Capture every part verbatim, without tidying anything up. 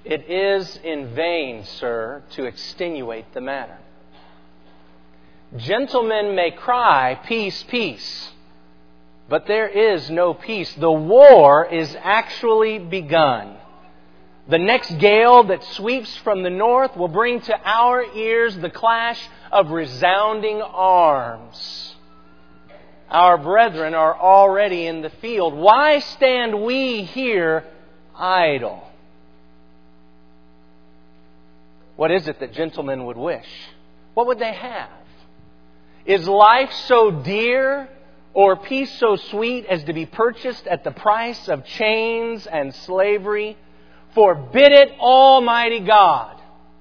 It is in vain, sir, to extenuate the matter. Gentlemen may cry, peace, peace, but there is no peace. The war is actually begun. The next gale that sweeps from the north will bring to our ears the clash of resounding arms. Our brethren are already in the field. Why stand we here idle? What is it that gentlemen would wish? What would they have? Is life so dear or peace so sweet as to be purchased at the price of chains and slavery? Forbid it, Almighty God.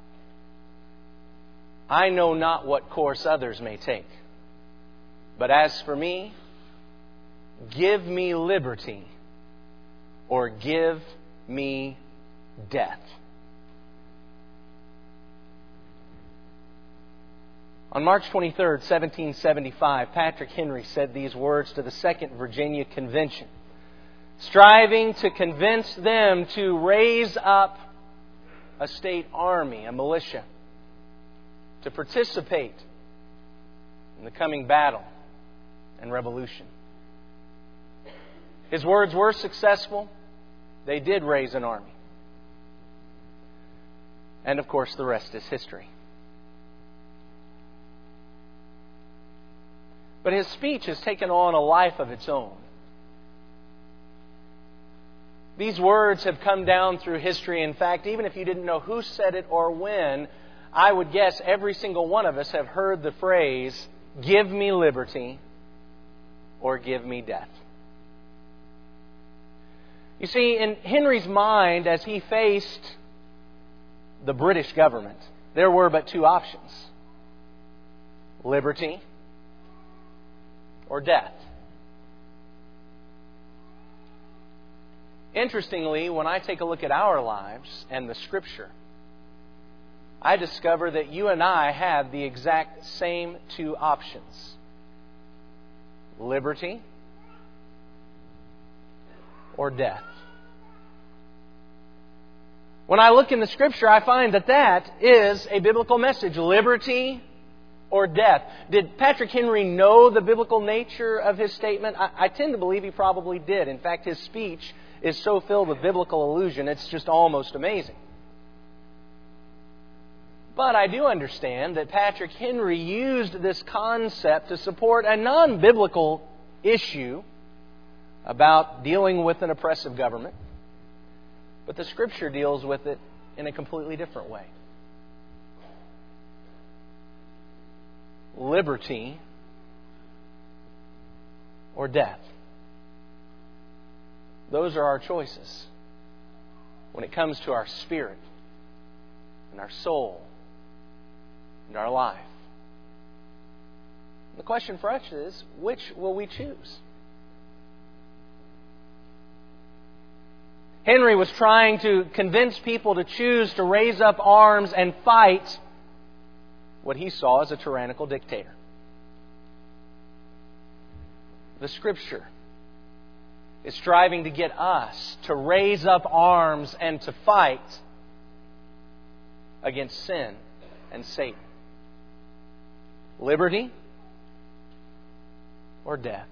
I know not what course others may take. But as for me, give me liberty or give me death. On March twenty-third, seventeen seventy-five, Patrick Henry said these words to the Second Virginia Convention, striving to convince them to raise up a state army, a militia, to participate in the coming battle and revolution. His words were successful. They did raise an army. And of course, the rest is history. But his speech has taken on a life of its own. These words have come down through history. In fact, even if you didn't know who said it or when, I would guess every single one of us have heard the phrase, give me liberty or give me death. You see, in Henry's mind, as he faced the British government, there were but two options: liberty or death. Interestingly, when I take a look at our lives and the Scripture, I discover that you and I have the exact same two options: liberty or death. When I look in the Scripture, I find that that is a biblical message: liberty or death. Did Patrick Henry know the biblical nature of his statement? I, I tend to believe he probably did. In fact, his speech is so filled with biblical allusion, it's just almost amazing. But I do understand that Patrick Henry used this concept to support a non-biblical issue about dealing with an oppressive government. But the Scripture deals with it in a completely different way. Liberty or death. Those are our choices when it comes to our spirit and our soul and our life. The question for us is, which will we choose? Henry was trying to convince people to choose to raise up arms and fight what he saw as a tyrannical dictator. The Scripture is striving to get us to raise up arms and to fight against sin and Satan. Liberty or death.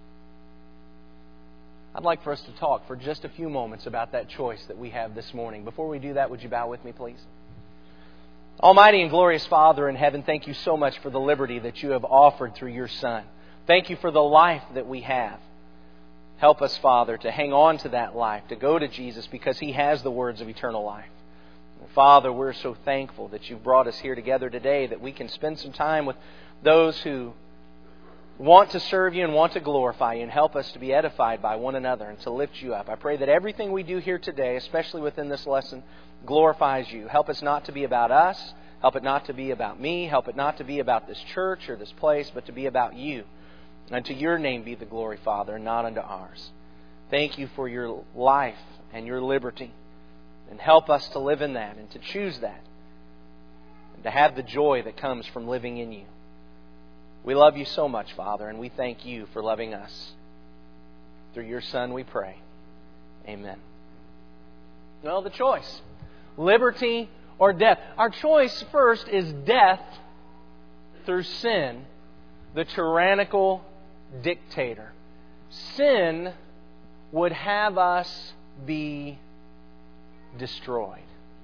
I'd like for us to talk for just a few moments about that choice that we have this morning. Before we do that, would you bow with me, please? Almighty and glorious Father in heaven, thank you so much for the liberty that you have offered through your Son. Thank you for the life that we have. Help us, Father, to hang on to that life, to go to Jesus because He has the words of eternal life. And Father, we're so thankful that you've brought us here together today, that we can spend some time with those who want to serve you and want to glorify you, and help us to be edified by one another and to lift you up. I pray that everything we do here today, especially within this lesson, glorifies you. Help us not to be about us. Help it not to be about me. Help it not to be about this church or this place, but to be about you. And to your name be the glory, Father, and not unto ours. Thank you for your life and your liberty. And help us to live in that and to choose that. And to have the joy that comes from living in you. We love you so much, Father, and we thank you for loving us. Through your Son we pray. Amen. Well, the choice. liberty or death. Our choice first is death through sin, the tyrannical dictator. Sin would have us be destroyed.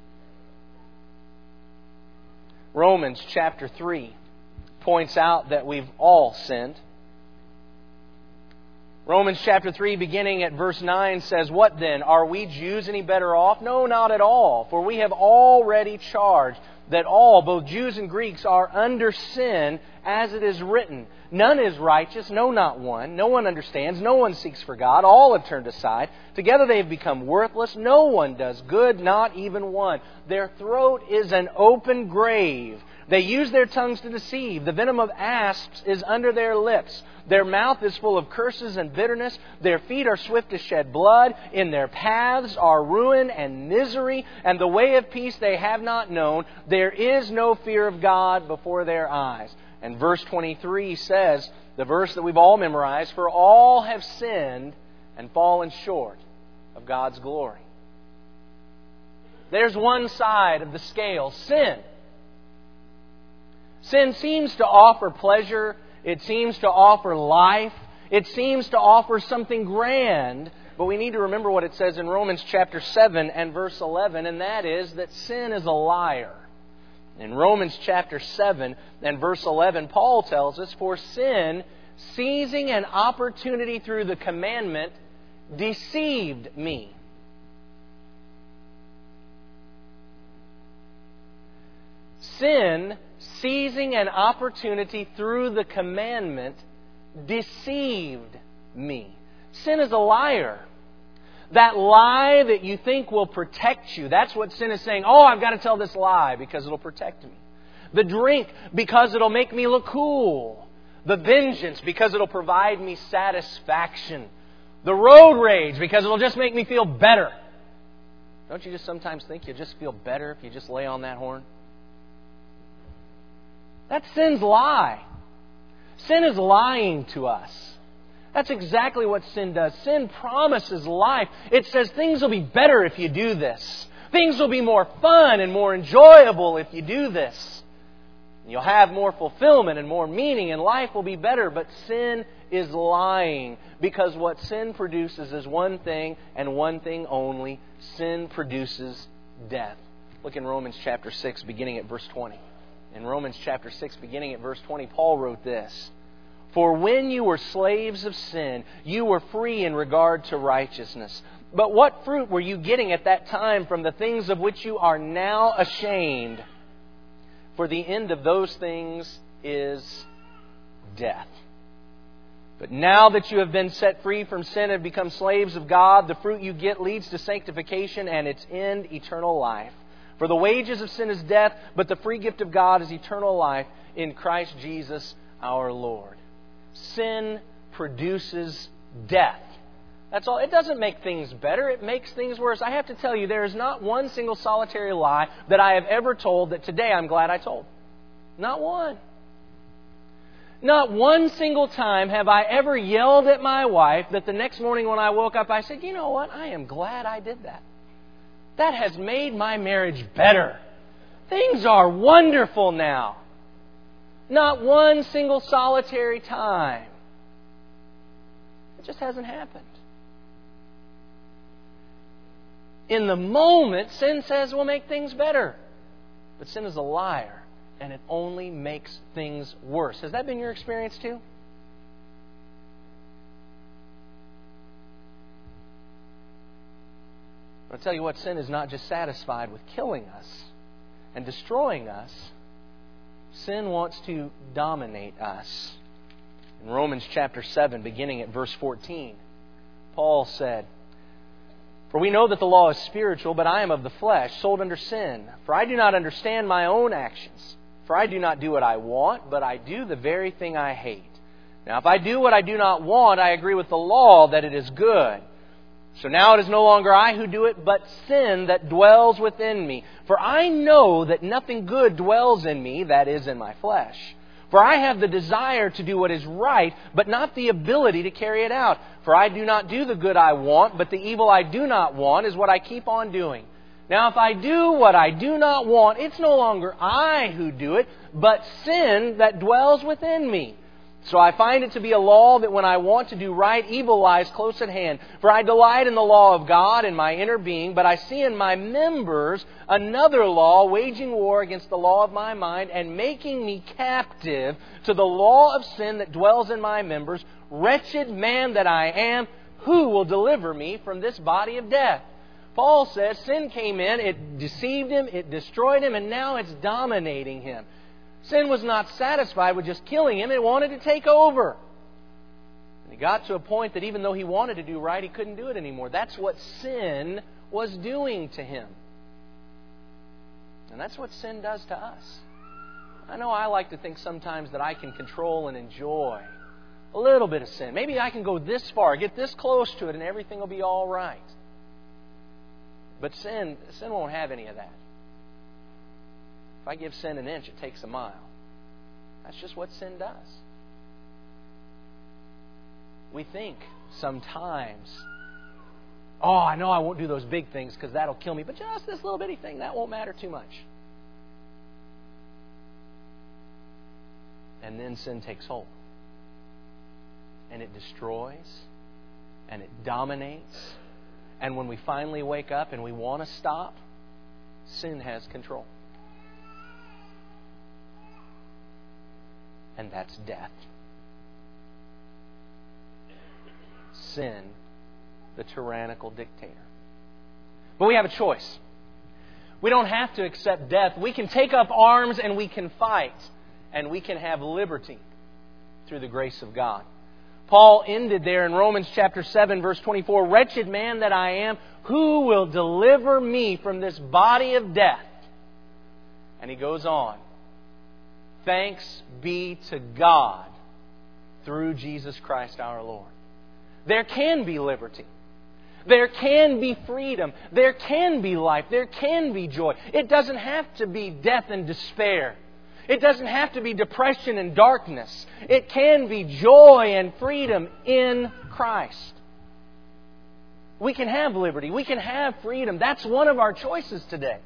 Romans chapter three points out that we've all sinned. Romans chapter three, beginning at verse nine, says, "What then? Are we Jews any better off? No, not at all. For we have already charged that all, both Jews and Greeks, are under sin, as it is written. None is righteous, no, not one. No one understands, no one seeks for God. All have turned aside. Together they have become worthless. No one does good, not even one. Their throat is an open grave. They use their tongues to deceive. The venom of asps is under their lips. Their mouth is full of curses and bitterness. Their feet are swift to shed blood. In their paths are ruin and misery. And the way of peace they have not known. There is no fear of God before their eyes." And verse twenty-three says, the verse that we've all memorized, "For all have sinned and fallen short of God's glory." There's one side of the scale, sin. Sin seems to offer pleasure. It seems to offer life. It seems to offer something grand. But we need to remember what it says in Romans chapter seven and verse eleven, and that is that sin is a liar. In Romans chapter seven and verse eleven, Paul tells us, "For sin, seizing an opportunity through the commandment, deceived me." Sin, seizing an opportunity through the commandment, deceived me. Sin is a liar. That lie that you think will protect you, that's what sin is saying. Oh, I've got to tell this lie because it'll protect me. The drink because it'll make me look cool. The vengeance because it'll provide me satisfaction. The road rage because it'll just make me feel better. Don't you just sometimes think you'll just feel better if you just lay on that horn? That's sin's lie. Sin is lying to us. That's exactly what sin does. Sin promises life. It says things will be better if you do this. Things will be more fun and more enjoyable if you do this. You'll have more fulfillment and more meaning, and life will be better. But sin is lying, because what sin produces is one thing and one thing only. Sin produces death. Look in Romans chapter six, beginning at verse twenty. In Romans chapter six, beginning at verse twenty, Paul wrote this: "For when you were slaves of sin, you were free in regard to righteousness. But what fruit were you getting at that time from the things of which you are now ashamed? For the end of those things is death. But now that you have been set free from sin and have become slaves of God, the fruit you get leads to sanctification, and its end, eternal life. For the wages of sin is death, but the free gift of God is eternal life in Christ Jesus our Lord." Sin produces death. That's all. It doesn't make things better. It makes things worse. I have to tell you, there is not one single solitary lie that I have ever told that today I'm glad I told. Not one. Not one single time have I ever yelled at my wife that the next morning when I woke up I said, "You know what? I am glad I did that. That has made my marriage better. Things are wonderful now." Not one single solitary time. It just hasn't happened. In the moment, sin says we'll make things better. But sin is a liar, and it only makes things worse. Has that been your experience too? I'll tell you what, sin is not just satisfied with killing us and destroying us. Sin wants to dominate us. In Romans chapter seven, beginning at verse fourteen, Paul said, "For we know that the law is spiritual, but I am of the flesh, sold under sin. For I do not understand my own actions. For I do not do what I want, but I do the very thing I hate. Now if I do what I do not want, I agree with the law that it is good. So now it is no longer I who do it, but sin that dwells within me. For I know that nothing good dwells in me, that is, in my flesh. For I have the desire to do what is right, but not the ability to carry it out. For I do not do the good I want, but the evil I do not want is what I keep on doing. Now, if I do what I do not want, it's no longer I who do it, but sin that dwells within me. So I find it to be a law that when I want to do right, evil lies close at hand. For I delight in the law of God in my inner being, but I see in my members another law waging war against the law of my mind and making me captive to the law of sin that dwells in my members. Wretched man that I am, who will deliver me from this body of death? Paul says sin came in, it deceived him, it destroyed him, and now it's dominating him. Sin was not satisfied with just killing him. It wanted to take over. And he got to a point that even though he wanted to do right, he couldn't do it anymore. That's what sin was doing to him. And that's what sin does to us. I know I like to think sometimes that I can control and enjoy a little bit of sin. Maybe I can go this far, get this close to it, and everything will be all right. But sin, sin won't have any of that. If I give sin an inch, it takes a mile. That's just what sin does. We think sometimes, oh, I know I won't do those big things because that'll kill me, but just this little bitty thing, that won't matter too much. And then sin takes hold. And it destroys. And it dominates. And when we finally wake up and we want to stop, sin has control. And that's death. Sin, the tyrannical dictator. But we have a choice. We don't have to accept death. We can take up arms and we can fight. And we can have liberty through the grace of God. Paul ended there in Romans chapter seven, verse twenty-four. Wretched man that I am, who will deliver me from this body of death? And he goes on. Thanks be to God through Jesus Christ our Lord. There can be liberty. There can be freedom. There can be life. There can be joy. It doesn't have to be death and despair. It doesn't have to be depression and darkness. It can be joy and freedom in Christ. We can have liberty. We can have freedom. That's one of our choices today.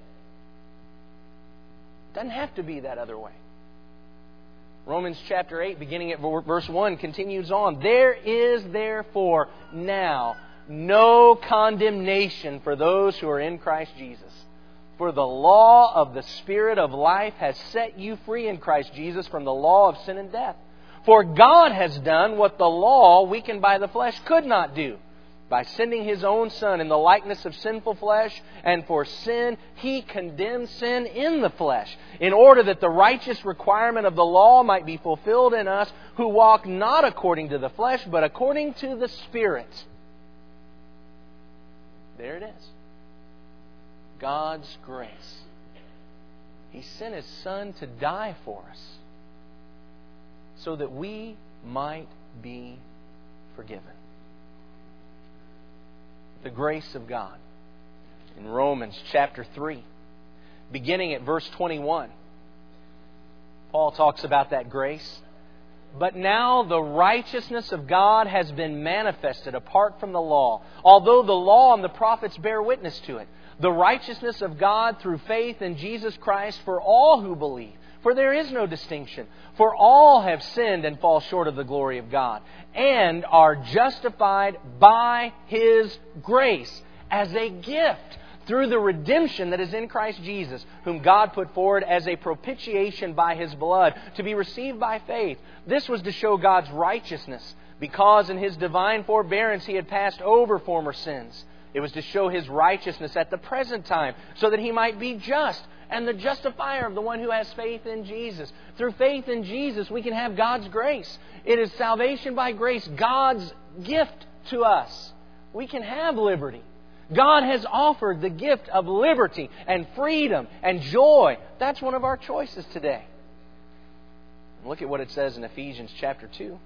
It doesn't have to be that other way. Romans chapter eight, beginning at verse one, continues on. There is therefore now no condemnation for those who are in Christ Jesus. For the law of the Spirit of life has set you free in Christ Jesus from the law of sin and death. For God has done what the law, weakened by the flesh, could not do. By sending His own Son in the likeness of sinful flesh, and for sin, He condemned sin in the flesh, in order that the righteous requirement of the law might be fulfilled in us, who walk not according to the flesh, but according to the Spirit. There it is. God's grace. He sent His Son to die for us, so that we might be forgiven. The grace of God. In Romans chapter three, beginning at verse twenty-one, Paul talks about that grace. But now the righteousness of God has been manifested apart from the law, although the law and the prophets bear witness to it. The righteousness of God through faith in Jesus Christ for all who believe. For there is no distinction. For all have sinned and fall short of the glory of God, and are justified by His grace as a gift through the redemption that is in Christ Jesus, whom God put forward as a propitiation by His blood, to be received by faith. This was to show God's righteousness, because in His divine forbearance He had passed over former sins. It was to show His righteousness at the present time, so that He might be just and the justifier of the one who has faith in Jesus. Through faith in Jesus, we can have God's grace. It is salvation by grace, God's gift to us. We can have liberty. God has offered the gift of liberty and freedom and joy. That's one of our choices today. Look at what it says in Ephesians chapter two.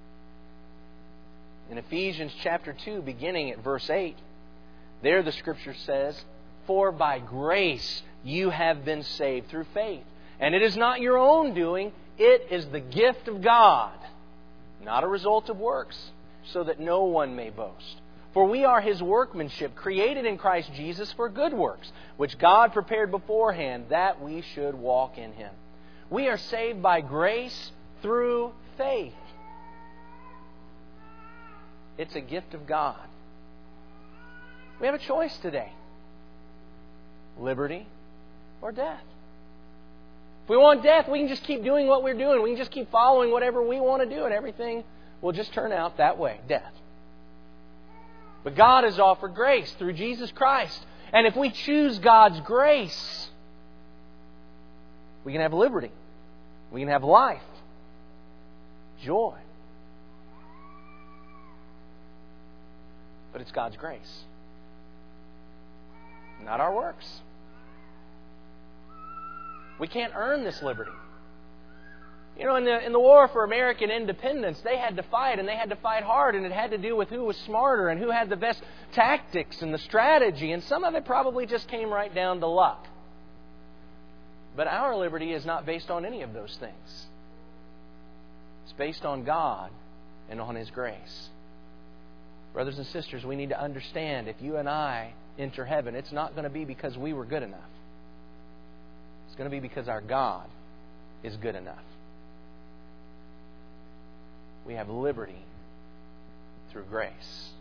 In Ephesians chapter two, beginning at verse eight, there the Scripture says, For by grace you have been saved through faith. And it is not your own doing, it is the gift of God, not a result of works, so that no one may boast. For we are His workmanship, created in Christ Jesus for good works, which God prepared beforehand that we should walk in Him. We are saved by grace through faith. It's a gift of God. We have a choice today. Liberty or death. If we want death, we can just keep doing what we're doing. We can just keep following whatever we want to do, and everything will just turn out that way. Death. But God has offered grace through Jesus Christ. And if we choose God's grace, we can have liberty. We can have life. Joy. But it's God's grace. Not our works. We can't earn this liberty. You know, in the, in the war for American independence, they had to fight, and they had to fight hard, and it had to do with who was smarter and who had the best tactics and the strategy, and some of it probably just came right down to luck. But our liberty is not based on any of those things. It's based on God and on His grace. Brothers and sisters, we need to understand, if you and I enter heaven, it's not going to be because we were good enough. It's going to be because our God is good enough. We have liberty through grace.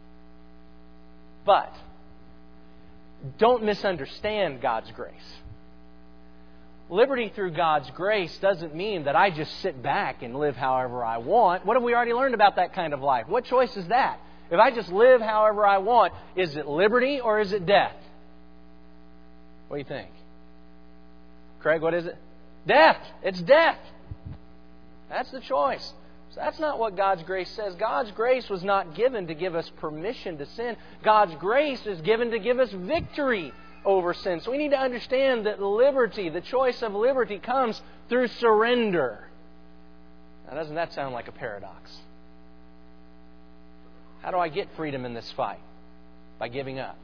But don't misunderstand God's grace. Liberty through God's grace doesn't mean that I just sit back and live however I want. What have we already learned about that kind of life? What choice is that? If I just live however I want, is it liberty or is it death? What do you think? Craig, what is it? Death. It's death. That's the choice. So that's not what God's grace says. God's grace was not given to give us permission to sin. God's grace is given to give us victory over sin. So we need to understand that liberty, the choice of liberty, comes through surrender. Now, doesn't that sound like a paradox? How do I get freedom in this fight? By giving up.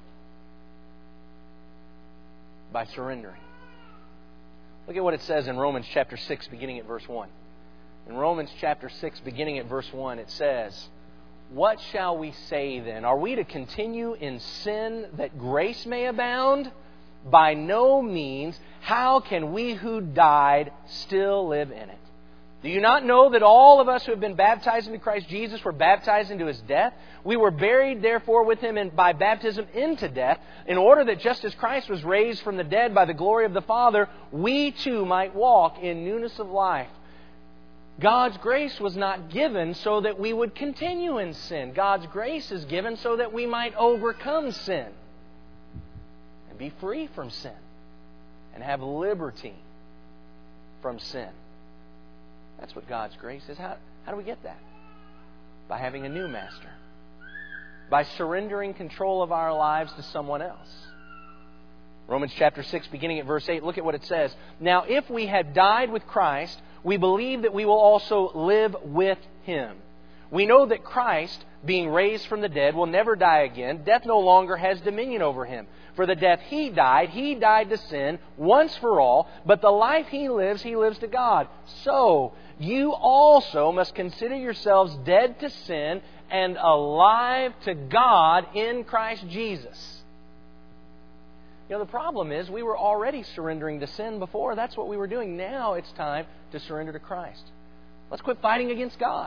By surrendering. Look at what it says in Romans chapter six, beginning at verse one. In Romans chapter six, beginning at verse one, it says, "What shall we say then? Are we to continue in sin that grace may abound? By no means. How can we who died still live in it? Do you not know that all of us who have been baptized into Christ Jesus were baptized into His death? We were buried, therefore, with Him in, by baptism into death, in order that just as Christ was raised from the dead by the glory of the Father, we too might walk in newness of life." God's grace was not given so that we would continue in sin. God's grace is given so that we might overcome sin and be free from sin and have liberty from sin. That's what God's grace is. How, how do we get that? By having a new master. By surrendering control of our lives to someone else. Romans chapter six, beginning at verse eight, look at what it says. "Now if we have died with Christ, we believe that we will also live with Him. We know that Christ, being raised from the dead, will never die again. Death no longer has dominion over Him. For the death He died, He died to sin once for all, but the life He lives, He lives to God. So you also must consider yourselves dead to sin and alive to God in Christ Jesus." You know, the problem is we were already surrendering to sin before. That's what we were doing. Now it's time to surrender to Christ. Let's quit fighting against God.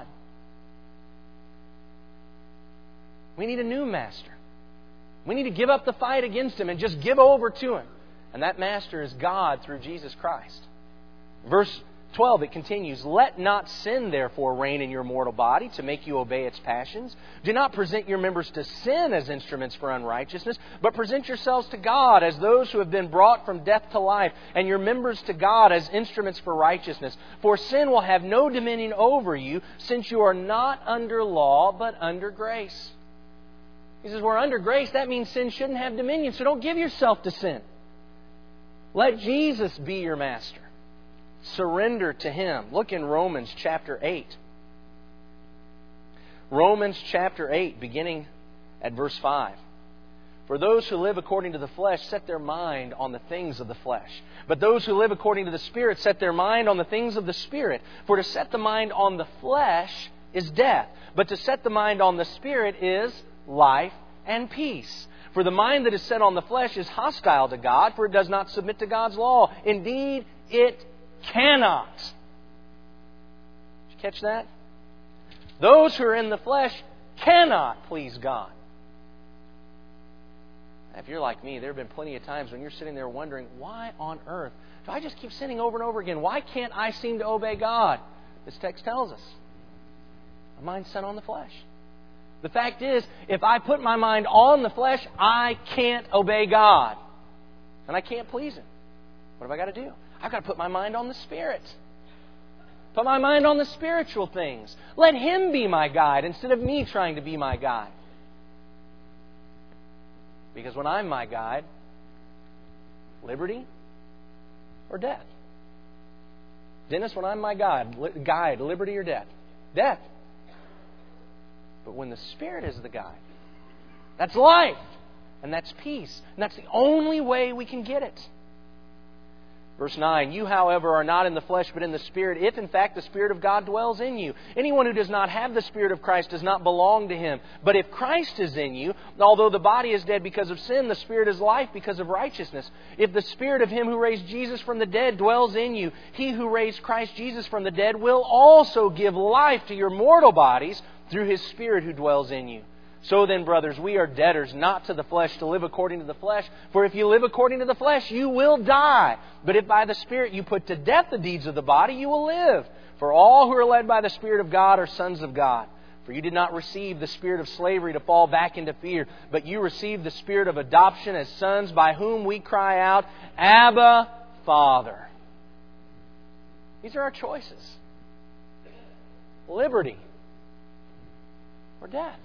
We need a new master. We need to give up the fight against Him and just give over to Him. And that master is God through Jesus Christ. Verse twelve, it continues, "Let not sin therefore reign in your mortal body to make you obey its passions. Do not present your members to sin as instruments for unrighteousness, but present yourselves to God as those who have been brought from death to life, and your members to God as instruments for righteousness. For sin will have no dominion over you, since you are not under law, but under grace." He says, we're under grace. That means sin shouldn't have dominion, so don't give yourself to sin. Let Jesus be your master. Surrender to Him. Look in Romans chapter eight. Romans chapter eight, beginning at verse five. "For those who live according to the flesh set their mind on the things of the flesh. But those who live according to the Spirit set their mind on the things of the Spirit. For to set the mind on the flesh is death, but to set the mind on the Spirit is life and peace. For the mind that is set on the flesh is hostile to God, for it does not submit to God's law. Indeed, it cannot. Did you catch that? Those who are in the flesh cannot please God. If you're like me, there have been plenty of times when you're sitting there wondering, why on earth do I just keep sinning over and over again? Why can't I seem to obey God? This text tells us. My mind's set on the flesh. The fact is, if I put my mind on the flesh, I can't obey God. And I can't please Him. What have I got to do? I've got to put my mind on the Spirit. Put my mind on the spiritual things. Let Him be my guide instead of me trying to be my guide. Because when I'm my guide, liberty or death? Dennis, when I'm my guide, li- guide, liberty or death? Death. But when the Spirit is the guide, that's life. And that's peace. And that's the only way we can get it. Verse nine, you, however, are not in the flesh, but in the Spirit, if in fact the Spirit of God dwells in you. Anyone who does not have the Spirit of Christ does not belong to Him. But if Christ is in you, although the body is dead because of sin, the Spirit is life because of righteousness. If the Spirit of Him who raised Jesus from the dead dwells in you, He who raised Christ Jesus from the dead will also give life to your mortal bodies through His Spirit who dwells in you. So then, brothers, we are debtors, not to the flesh, to live according to the flesh. For if you live according to the flesh, you will die. But if by the Spirit you put to death the deeds of the body, you will live. For all who are led by the Spirit of God are sons of God. For you did not receive the spirit of slavery to fall back into fear, but you received the Spirit of adoption as sons, by whom we cry out, Abba, Father. These are our choices. Liberty or death.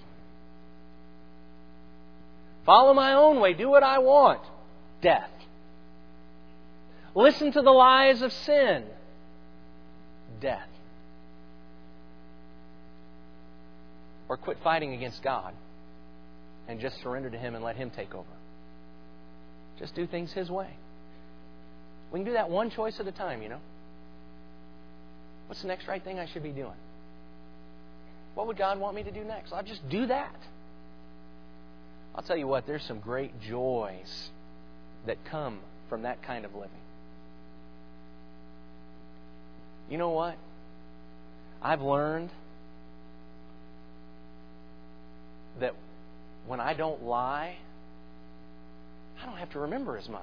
Follow my own way. Do what I want. Death. Listen to the lies of sin. Death. Or quit fighting against God and just surrender to Him and let Him take over. Just do things His way. We can do that one choice at a time, you know. What's the next right thing I should be doing? What would God want me to do next? I'll just do that. I'll tell you what, there's some great joys that come from that kind of living. You know what? I've learned that when I don't lie, I don't have to remember as much.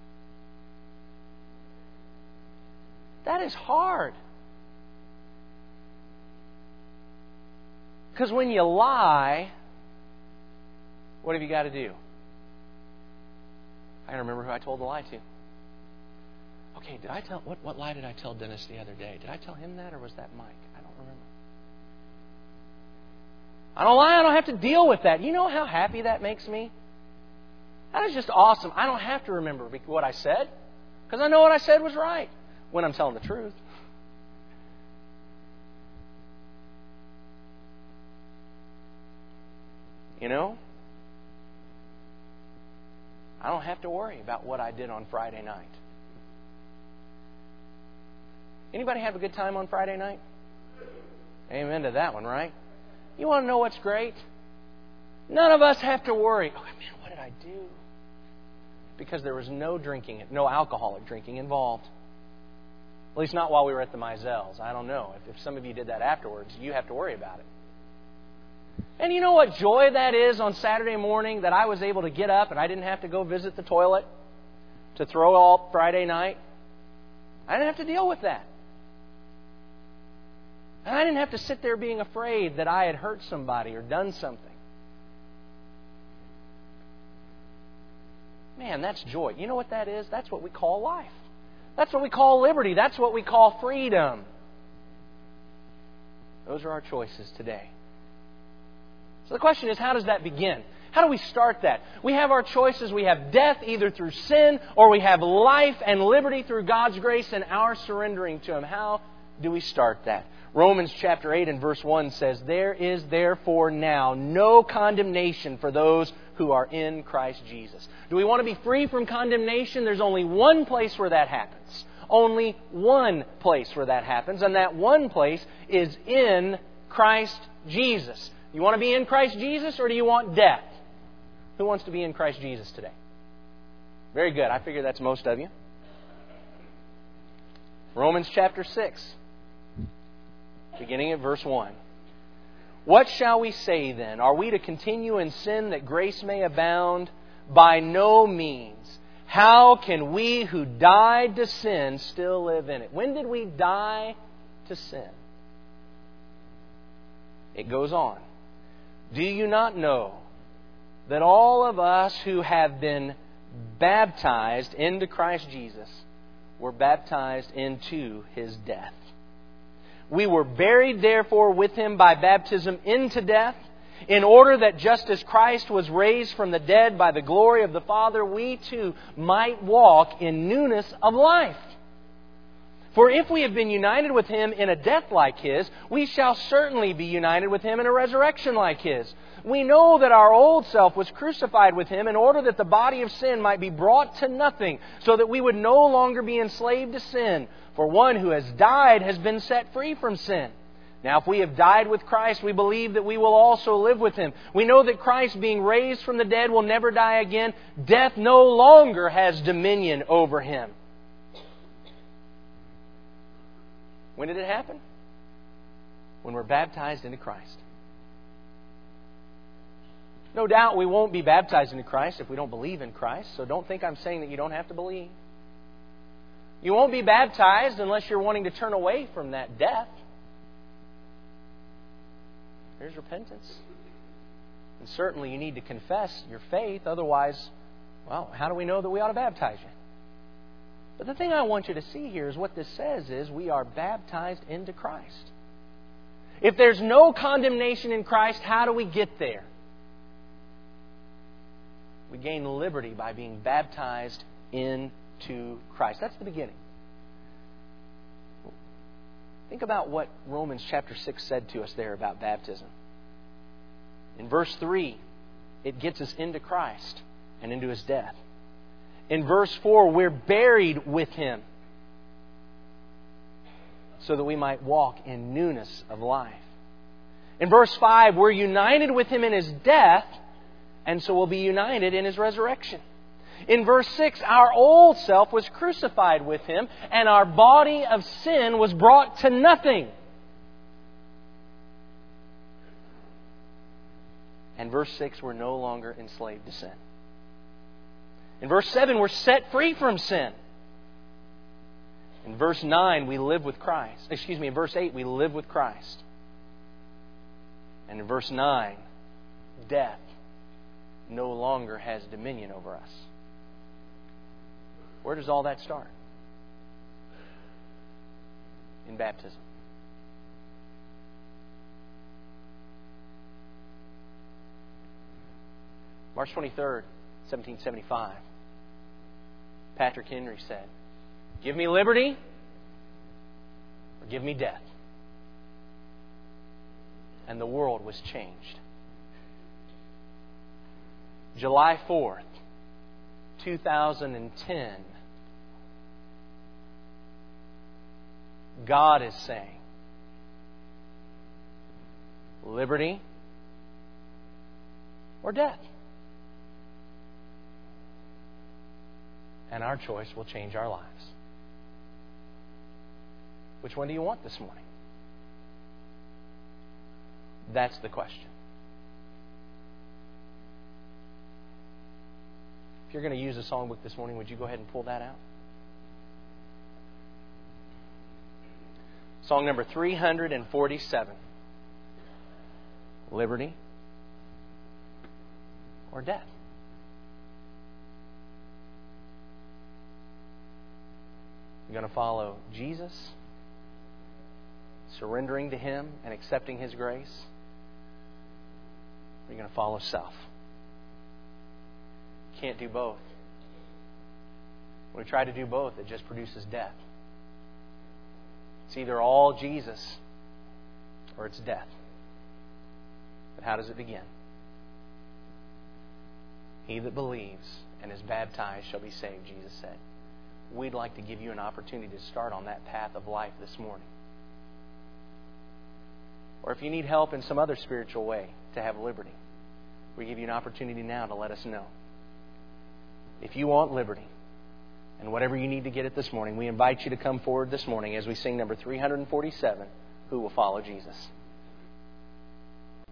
That is hard. Because when you lie, what have you got to do? I can remember who I told the lie to. Okay, did I tell what what lie did I tell Dennis the other day? Did I tell him that, or was that Mike? I don't remember. I don't lie. I don't have to deal with that. You know how happy that makes me? That is just awesome. I don't have to remember what I said because I know what I said was right when I'm telling the truth. You know? I don't have to worry about what I did on Friday night. Anybody have a good time on Friday night? Amen to that one, right? You want to know what's great? None of us have to worry. Oh, man, what did I do? Because there was no drinking, no alcoholic drinking involved. At least not while we were at the Mizell's. I don't know. If, if some of you did that afterwards, you have to worry about it. And you know what joy that is on Saturday morning that I was able to get up and I didn't have to go visit the toilet to throw all Friday night? I didn't have to deal with that. And I didn't have to sit there being afraid that I had hurt somebody or done something. Man, that's joy. You know what that is? That's what we call life. That's what we call liberty. That's what we call freedom. Those are our choices today. So the question is, how does that begin? How do we start that? We have our choices. We have death either through sin, or we have life and liberty through God's grace and our surrendering to Him. How do we start that? Romans chapter eight and verse one says, there is therefore now no condemnation for those who are in Christ Jesus. Do we want to be free from condemnation? There's only one place where that happens. Only one place where that happens. And that one place is in Christ Jesus. You want to be in Christ Jesus, or do you want death? Who wants to be in Christ Jesus today? Very good. I figure that's most of you. Romans chapter six, beginning at verse one. What shall we say then? Are we to continue in sin that grace may abound? By no means. How can we who died to sin still live in it? When did we die to sin? It goes on. Do you not know that all of us who have been baptized into Christ Jesus were baptized into His death? We were buried, therefore, with Him by baptism into death, in order that just as Christ was raised from the dead by the glory of the Father, we too might walk in newness of life. For if we have been united with Him in a death like His, we shall certainly be united with Him in a resurrection like His. We know that our old self was crucified with Him in order that the body of sin might be brought to nothing, so that we would no longer be enslaved to sin. For one who has died has been set free from sin. Now, if we have died with Christ, we believe that we will also live with Him. We know that Christ, being raised from the dead, will never die again. Death no longer has dominion over Him. When did it happen? When we're baptized into Christ. No doubt we won't be baptized into Christ if we don't believe in Christ, so don't think I'm saying that you don't have to believe. You won't be baptized unless you're wanting to turn away from that death. There's repentance. And certainly you need to confess your faith, otherwise, well, how do we know that we ought to baptize you? But the thing I want you to see here is what this says is we are baptized into Christ. If there's no condemnation in Christ, how do we get there? We gain liberty by being baptized into Christ. That's the beginning. Think about what Romans chapter six said to us there about baptism. In verse three, it gets us into Christ and into His death. In verse four, we're buried with Him so that we might walk in newness of life. In verse five, we're united with Him in His death, and so we'll be united in His resurrection. In verse six, our old self was crucified with Him, and our body of sin was brought to nothing. And verse six, we're no longer enslaved to sin. In verse seven, we're set free from sin. In verse nine, we live with Christ. Excuse me, in verse eight, we live with Christ. And in verse nine, death no longer has dominion over us. Where does all that start? In baptism. March twenty-third, seventeen seventy-five, Patrick Henry said, "Give me liberty or give me death." And the world was changed. July fourth, two thousand ten, God is saying, liberty or death. And our choice will change our lives. Which one do you want this morning? That's the question. If you're going to use a songbook this morning, would you go ahead and pull that out? Song number three forty-seven. Liberty or death? You're going to follow Jesus, surrendering to Him and accepting His grace? Or you're going to follow self? You can't do both. When we try to do both, it just produces death. It's either all Jesus or it's death. But how does it begin? He that believes and is baptized shall be saved, Jesus said. We'd like to give you an opportunity to start on that path of life this morning. Or if you need help in some other spiritual way to have liberty, We give you an opportunity now to let us know. If you want liberty, and whatever you need to get it this morning, we invite you to come forward this morning as we sing number three forty-seven, Who Will Follow Jesus?